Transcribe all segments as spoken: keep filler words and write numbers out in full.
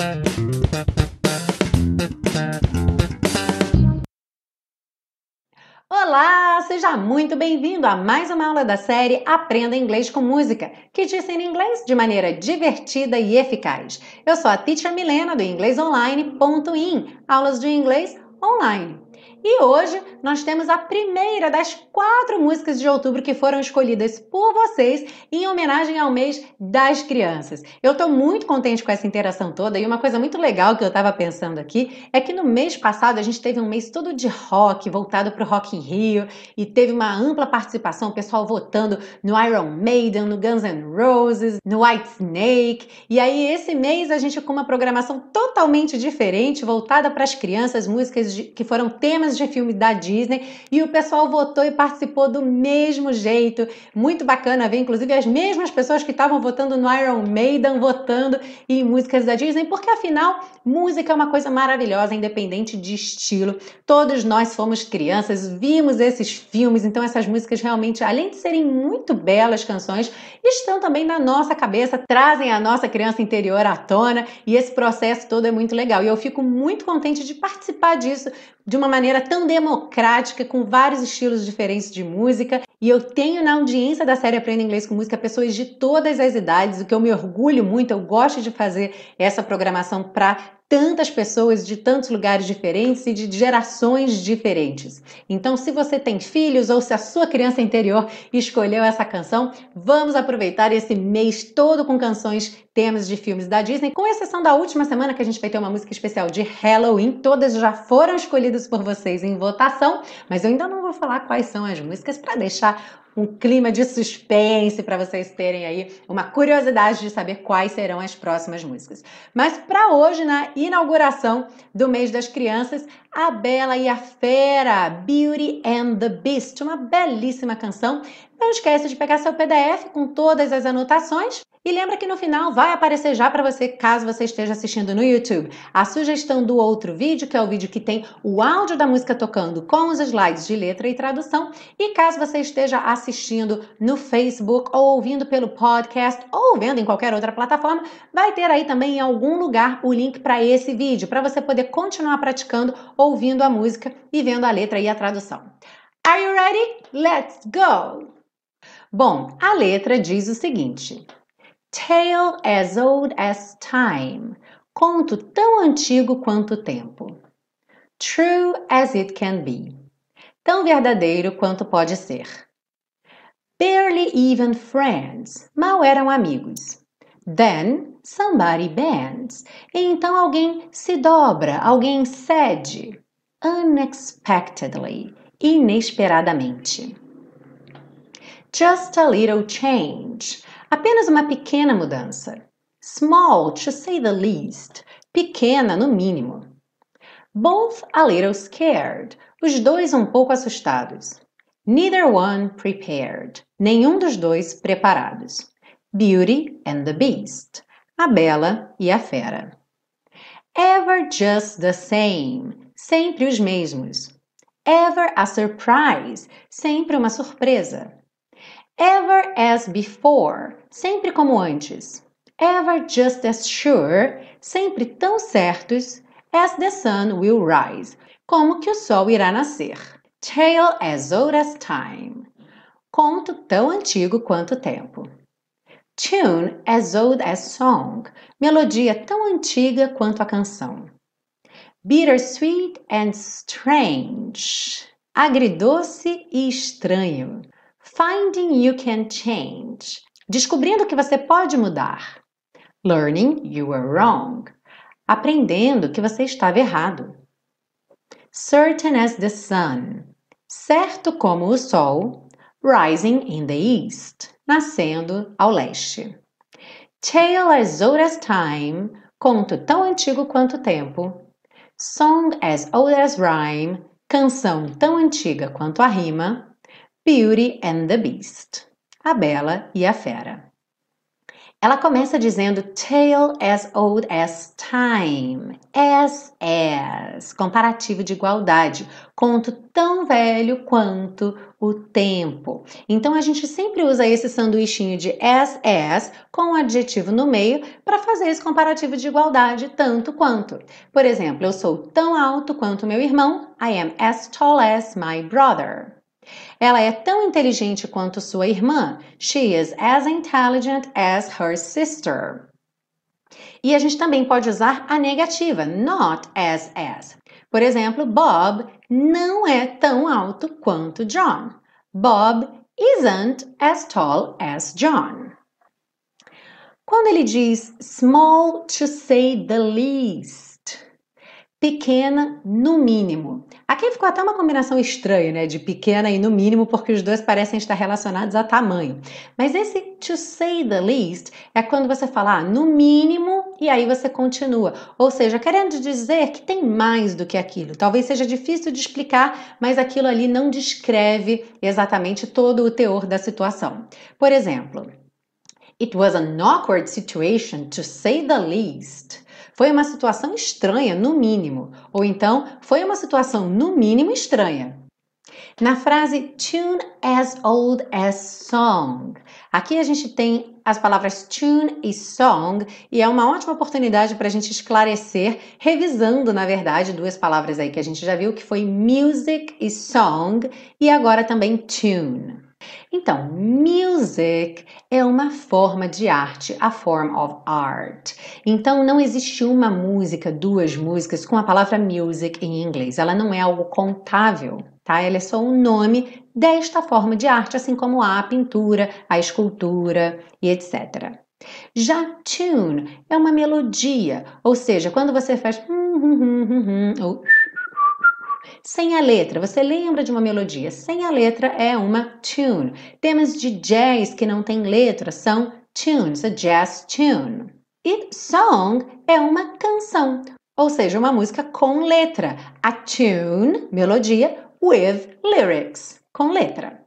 Olá, seja muito bem-vindo a mais uma aula da série Aprenda Inglês com Música, que te ensina inglês de maneira divertida e eficaz. Eu sou a Teacher Milena do inglês online ponto in, aulas de inglês online. E hoje nós temos a primeira das quatro músicas de outubro que foram escolhidas por vocês em homenagem ao mês das crianças. Eu estou muito contente com essa interação toda e uma coisa muito legal que eu estava pensando aqui é que no mês passado a gente teve um mês todo de rock, voltado para o Rock in Rio, e teve uma ampla participação, o pessoal votando no Iron Maiden, no Guns N' Roses, no Whitesnake. E aí esse mês a gente com uma programação totalmente diferente, voltada para as crianças, músicas de, que foram temas de filme da Disney, e o pessoal votou e participou do mesmo jeito. Muito bacana ver, inclusive, as mesmas pessoas que estavam votando no Iron Maiden, votando em músicas da Disney, porque afinal, música é uma coisa maravilhosa, independente de estilo. Todos nós fomos crianças, vimos esses filmes, então essas músicas realmente, além de serem muito belas canções, estão também na nossa cabeça, trazem a nossa criança interior à tona, e esse processo todo é muito legal. E eu fico muito contente de participar disso de uma maneira tão democrática, com vários estilos diferentes de música. E eu tenho na audiência da série Aprenda Inglês com Música pessoas de todas as idades, o que eu me orgulho muito. Eu gosto de fazer essa programação para tantas pessoas de tantos lugares diferentes e de gerações diferentes. Então, se você tem filhos ou se a sua criança interior escolheu essa canção, vamos aproveitar esse mês todo com canções, temas de filmes da Disney, com exceção da última semana que a gente vai ter uma música especial de Halloween. Todas já foram escolhidas por vocês em votação, mas eu ainda não vou falar quais são as músicas para deixar um clima de suspense para vocês terem aí uma curiosidade de saber quais serão as próximas músicas. Mas para hoje, na inauguração do mês das crianças, A Bela e a Fera, Beauty and the Beast, uma belíssima canção. Não esquece de pegar seu P D F com todas as anotações. E lembra que no final vai aparecer já para você, caso você esteja assistindo no YouTube, a sugestão do outro vídeo, que é o vídeo que tem o áudio da música tocando com os slides de letra e tradução. E caso você esteja assistindo no Facebook ou ouvindo pelo podcast ou vendo em qualquer outra plataforma, vai ter aí também em algum lugar o link para esse vídeo, para você poder continuar praticando, ouvindo a música e vendo a letra e a tradução. Are you ready? Let's go! Bom, a letra diz o seguinte: Tale as old as time, conto tão antigo quanto o tempo. True as it can be, tão verdadeiro quanto pode ser. Barely even friends, mal eram amigos. Then somebody bends, e então alguém se dobra, alguém cede. Unexpectedly, inesperadamente. Just a little change, apenas uma pequena mudança. Small, to say the least, pequena no mínimo. Both a little scared, os dois um pouco assustados. Neither one prepared, nenhum dos dois preparados. Beauty and the Beast, a Bela e a Fera. Ever just the same, sempre os mesmos. Ever a surprise, sempre uma surpresa. Ever as before, sempre como antes. Ever just as sure, sempre tão certos. As the sun will rise, como que o sol irá nascer. Tale as old as time, conto tão antigo quanto o tempo. Tune as old as song, melodia tão antiga quanto a canção. Bittersweet and strange, agridoce e estranho. Finding you can change, descobrindo que você pode mudar. Learning you were wrong, aprendendo que você estava errado. Certain as the sun, certo como o sol. Rising in the east, nascendo ao leste. Tale as old as time, conto tão antigo quanto o tempo. Song as old as rhyme, canção tão antiga quanto a rima. Beauty and the Beast, a Bela e a Fera. Ela começa dizendo tale as old as time, as as, comparativo de igualdade, conto tão velho quanto o tempo. Então a gente sempre usa esse sanduichinho de as as com o adjetivo no meio para fazer esse comparativo de igualdade tanto quanto. Por exemplo, eu sou tão alto quanto meu irmão, I am as tall as my brother. Ela é tão inteligente quanto sua irmã. She is as intelligent as her sister. E a gente também pode usar a negativa, not as as. Por exemplo, Bob não é tão alto quanto John. Bob isn't as tall as John. Quando ele diz small to say the least, pequena no mínimo. Aqui ficou até uma combinação estranha, né, de pequena e no mínimo, porque os dois parecem estar relacionados a tamanho. Mas esse to say the least é quando você fala ah, no mínimo e aí você continua. Ou seja, querendo dizer que tem mais do que aquilo. Talvez seja difícil de explicar, mas aquilo ali não descreve exatamente todo o teor da situação. Por exemplo, it was an awkward situation to say the least. Foi uma situação estranha, no mínimo. Ou então, foi uma situação, no mínimo, estranha. Na frase tune as old as song, aqui a gente tem as palavras tune e song e é uma ótima oportunidade para a gente esclarecer, revisando, na verdade, duas palavras aí que a gente já viu, que foi music e song e agora também tune. Então, music é uma forma de arte, a form of art. Então, não existe uma música, duas músicas com a palavra music em inglês. Ela não é algo contável, tá? Ela é só um nome desta forma de arte, assim como a pintura, a escultura e etcétera. Já tune é uma melodia, ou seja, quando você faz ou sem a letra, você lembra de uma melodia? Sem a letra é uma tune. Temas de jazz que não tem letra são tunes, a jazz tune. E song é uma canção, ou seja, uma música com letra. A tune, melodia, with lyrics, com letra.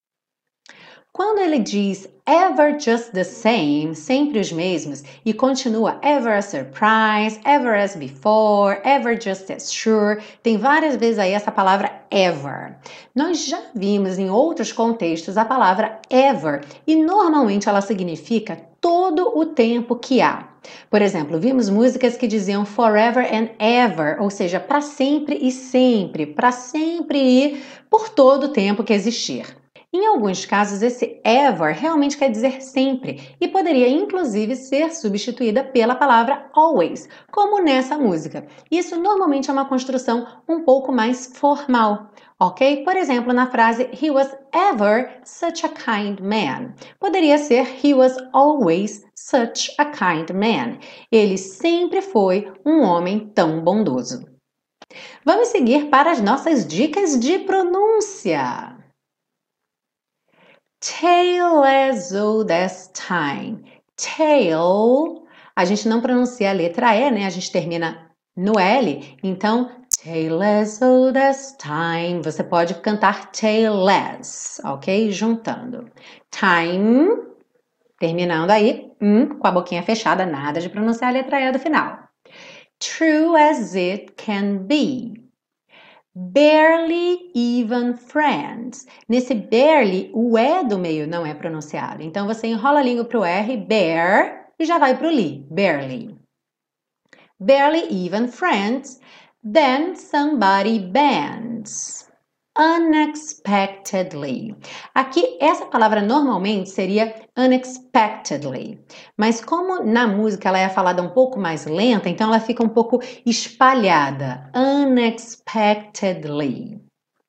Quando ele diz ever just the same, sempre os mesmos, e continua ever a surprise, ever as before, ever just as sure, tem várias vezes aí essa palavra ever. Nós já vimos em outros contextos a palavra ever, e normalmente ela significa todo o tempo que há. Por exemplo, vimos músicas que diziam forever and ever, ou seja, para sempre e sempre, para sempre e por todo o tempo que existir. Em alguns casos, esse ever realmente quer dizer sempre e poderia inclusive ser substituída pela palavra always, como nessa música. Isso normalmente é uma construção um pouco mais formal, ok? Por exemplo, na frase He was ever such a kind man. Poderia ser He was always such a kind man. Ele sempre foi um homem tão bondoso. Vamos seguir para as nossas dicas de pronúncia. Tale as old as time. Tale, a gente não pronuncia a letra E, né? A gente termina no L. Então, tale as old as time. Você pode cantar tale as, ok? Juntando. Time, terminando aí, hum, com a boquinha fechada, nada de pronunciar a letra E do final. True as it can be. Barely even friends. Nesse barely, o E do meio não é pronunciado. Então, você enrola a língua para o R, bear, e já vai para o li, barely. Barely even friends. Then somebody bends. Unexpectedly. Aqui, essa palavra normalmente seria unexpectedly. Mas como na música ela é falada um pouco mais lenta, então ela fica um pouco espalhada. Unexpectedly.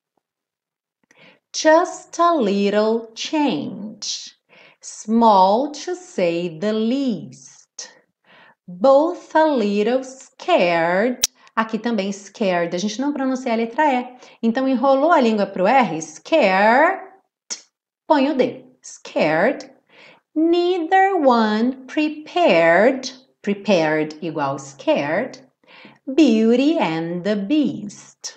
Just a little change. Small to say the least. Both a little scared. Aqui também scared, a gente não pronuncia a letra E. Então, enrolou a língua para o R, scared, põe o D. Scared. Neither one prepared, prepared igual scared. Beauty and the Beast.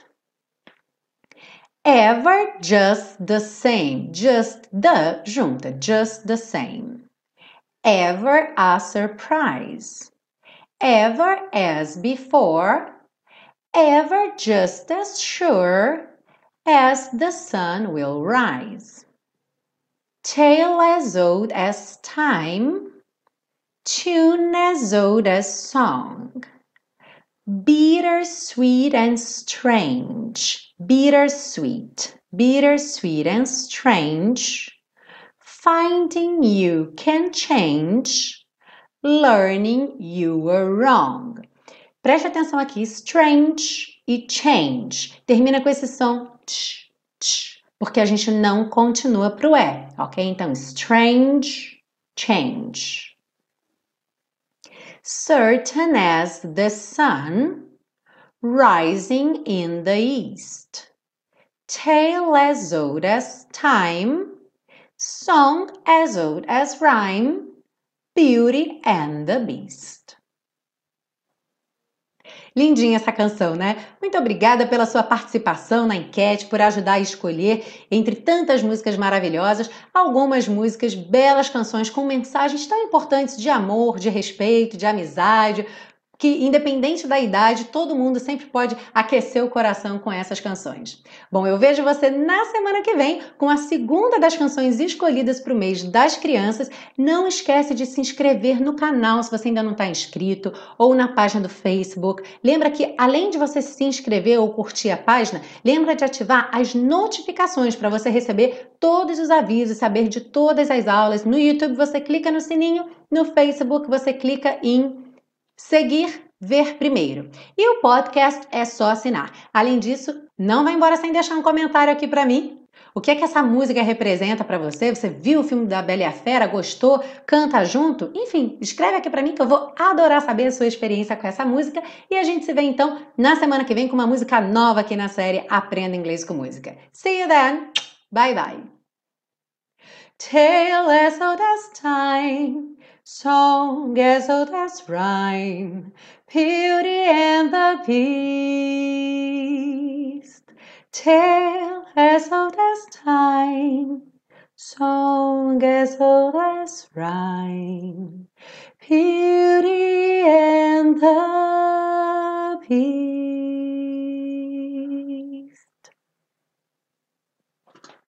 Ever just the same, just the junta, just the same. ever a surprise. Ever as before, ever just as sure as the sun will rise. Tale as old as time, tune as old as song. Bittersweet and strange, bittersweet, bittersweet and strange. Finding you can change, learning you were wrong. Preste atenção aqui, strange e change. Termina com esse som tch, tch, porque a gente não continua para o E, ok? Então, strange, change. Certain as the sun, rising in the east. Tale as old as time, song as old as rhyme, Beauty and the Beast. Lindinha essa canção, né? Muito obrigada pela sua participação na enquete, por ajudar a escolher entre tantas músicas maravilhosas, algumas músicas, belas canções com mensagens tão importantes de amor, de respeito, de amizade, que independente da idade, todo mundo sempre pode aquecer o coração com essas canções. Bom, eu vejo você na semana que vem com a segunda das canções escolhidas para o mês das crianças. Não esquece de se inscrever no canal se você ainda não está inscrito ou na página do Facebook. Lembra que além de você se inscrever ou curtir a página, lembra de ativar as notificações para você receber todos os avisos, saber de todas as aulas. No YouTube você clica no sininho, no Facebook você clica em seguir, ver primeiro. E o podcast é só assinar. Além disso, não vai embora sem deixar um comentário aqui para mim. O que é que essa música representa para você? Você viu o filme da Bela e a Fera? Gostou? Canta junto? Enfim, escreve aqui para mim que eu vou adorar saber a sua experiência com essa música. E a gente se vê então na semana que vem com uma música nova aqui na série Aprenda Inglês com Música. See you then! Bye bye! Tale as old as time, song as old as rhyme, Beauty and the Beast. Tale as old as time, song as old as rhyme, Beauty and the Beast.